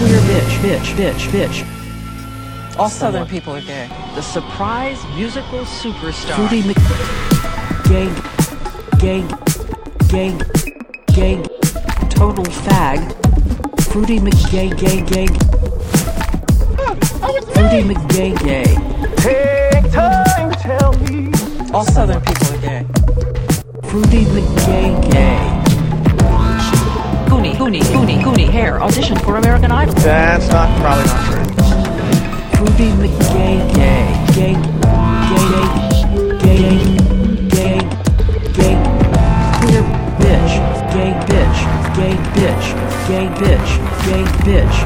queer bitch. All Southern people are gay. The surprise musical superstar. Fruity gay, total fag. Fruity McGay. Fruity McGay. Take time to tell me. All Southern people are gay. Fruity McGay. Goonie hair audition for American Idol. That's probably not true. Fruity McGay. Gay. Queer bitch. Gay bitch.